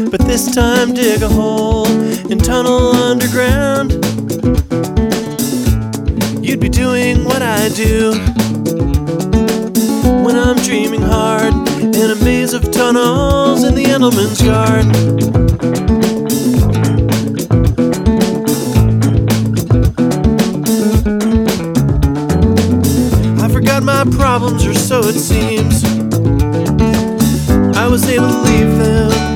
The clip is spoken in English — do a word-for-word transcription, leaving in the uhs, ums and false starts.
but this time dig a hole and tunnel underground. You'd be doing what I do when I'm dreaming hard in a maze of tunnels in the Endelman's yard. I forgot my problems, or so it seems. I was able to leave them